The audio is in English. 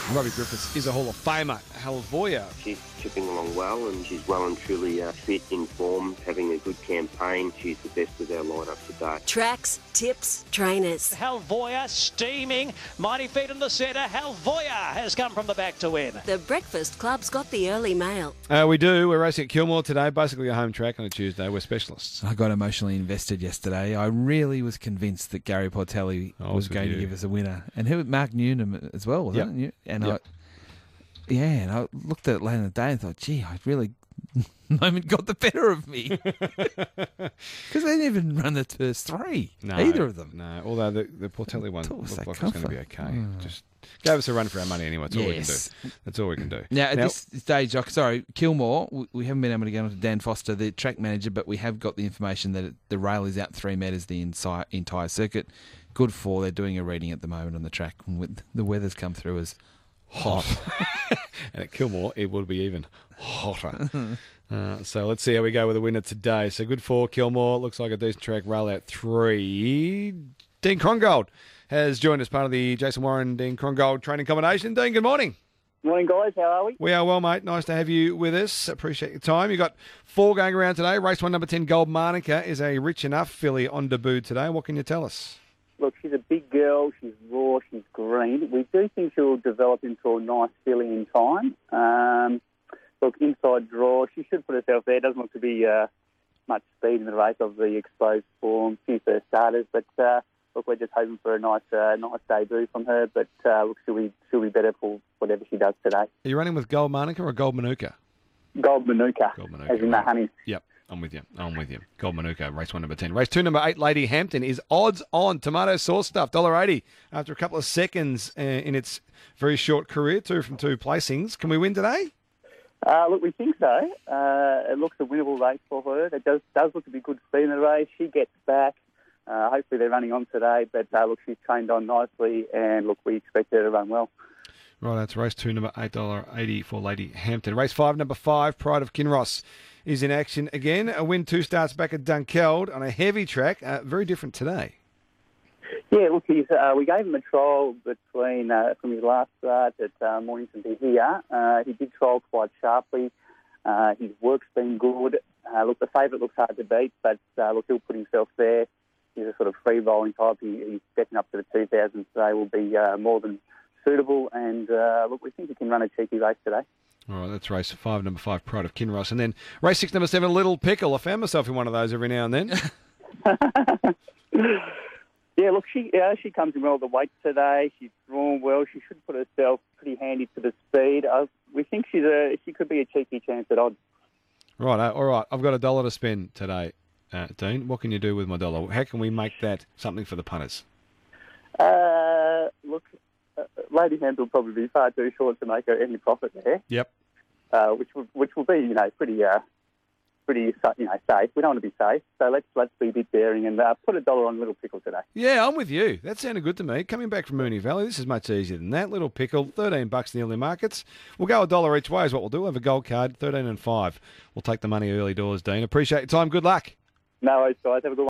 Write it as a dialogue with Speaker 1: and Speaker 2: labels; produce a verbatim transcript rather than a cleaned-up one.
Speaker 1: Robbie Griffiths is a Hall of Famer. Halvoya.
Speaker 2: She's chipping along well, and she's well and truly uh, fit, in form, having a good campaign. She's the best of our lineup today.
Speaker 3: Tracks, tips, trainers.
Speaker 4: Halvoya steaming. Mighty feet in the centre. Halvoya has come from the back to win.
Speaker 3: The Breakfast Club's got the early mail.
Speaker 1: Uh, we do. We're racing at Kilmore today, basically a home track on a Tuesday. We're specialists.
Speaker 5: I got emotionally invested yesterday. I really was convinced that Gary Portelli
Speaker 1: I was
Speaker 5: was
Speaker 1: with
Speaker 5: going
Speaker 1: you.
Speaker 5: to give us a winner. And who? Mark Newnham as well, wasn't
Speaker 1: Yep.
Speaker 5: it? And
Speaker 1: Yep.
Speaker 5: I, yeah, and I looked at it later in the day and thought, gee, I really moment got the better of me. Because they didn't even run the first three,
Speaker 1: No,
Speaker 5: either of them.
Speaker 1: No, although the, the Portelli one
Speaker 5: Thought it was
Speaker 1: looked
Speaker 5: that
Speaker 1: like it was going to be
Speaker 5: comfort.
Speaker 1: okay.
Speaker 5: Mm.
Speaker 1: Just gave us a run for our money anyway. That's all we can do.
Speaker 5: Yes.
Speaker 1: That's all we can do.
Speaker 5: Now, at this stage, like, sorry, Kilmore, we, we haven't been able to get on to Dan Foster, the track manager, but we have got the information that it, the rail is out three metres the entire, entire circuit. Good for, they're doing a reading at the moment on the track. With the weather's come through as hot.
Speaker 1: And at Kilmore, it will be even hotter. uh, so let's see how we go with the winner today. So good for Kilmore. Looks like a decent track. Rail out three. Dean Crongold has joined us, part of the Jason Warren Dean Crongold training combination. Dean, good morning.
Speaker 6: Morning, guys. How are we?
Speaker 1: We are well, mate. Nice to have you with us. Appreciate your time. You've got four going around today. Race one, number ten, Gold Manica, is a rich enough filly on debut today. What can you tell us?
Speaker 6: Look, she's a big girl. She's raw. She's green. We do think she'll develop into a nice filly in time. Um, look, inside draw. She should put herself there. Doesn't look to be uh, much speed in the race of the exposed form. Few first starters, but uh, look, we're just hoping for a nice, uh, nice debut from her. But uh, look, she'll be, she'll be better for whatever she does today.
Speaker 1: Are you running with Gold Manica or Gold Manuka?
Speaker 6: Gold Manuka,
Speaker 1: Gold Manuka,
Speaker 6: as in the
Speaker 1: right.
Speaker 6: honey.
Speaker 1: Yep, I'm with you. I'm with you. Gold Manuka, race one, number ten. Race two, number eight, Lady Hampton, is odds on. Tomato sauce stuff, one dollar eighty. After a couple of seconds uh, in its very short career, two from two placings. Can we win today?
Speaker 6: Uh, look, we think so. Uh, it looks a winnable race for her. It does does look to be good speed in the race. She gets back. Uh, hopefully they're running on today, but uh, look, she's trained on nicely, and look, we expect her to run well.
Speaker 1: Right, that's race two, number eight dollars eighty for Lady Hampton. Race five, number five, Pride of Kinross, is in action again. A win two starts back at Dunkeld on a heavy track. Uh, very different today.
Speaker 6: Yeah, look, he's, uh, we gave him a trial between uh, from his last start at uh, Mornington to here. Uh, he did trial quite sharply. Uh, his work's been good. Uh, look, the favourite looks hard to beat, but uh, look, he'll put himself there. He's a sort of free rolling type. He, he's stepping up to the two thousands today. Will be uh, more than suitable, and uh, look, we think he can run a cheeky race today.
Speaker 1: All right, that's race five, number five, Pride of Kinross. And then race six, number seven, Little Pickle. I found myself in one of those every now and then.
Speaker 6: Yeah, look, she uh, she comes in well at the weight today. She's drawn well. She should put herself pretty handy to the speed. Uh, we think she's a she could be a cheeky chance at odds.
Speaker 1: Right, uh, all right. I've got a dollar to spend today, uh, Dean. What can you do with my dollar? How can we make that something for the punters?
Speaker 6: Uh, look, uh, Lady Hampton will probably be far too short to make her any profit there.
Speaker 1: Yep.
Speaker 6: Uh, which will, which will be, you know, pretty, uh, pretty, you know, safe. We don't want to be safe, so let's let's be a bit daring and uh, put a dollar on Little Pickle today.
Speaker 1: Yeah, I'm with you. That sounded good to me. Coming back from Moonee Valley, this is much easier than that. Little Pickle, thirteen bucks in the early markets. We'll go a dollar each way is what we'll do. We'll have a gold card, thirteen and five. We'll take the money early doors, Dean. Appreciate your time. Good luck.
Speaker 6: No worries, guys. Have a good one.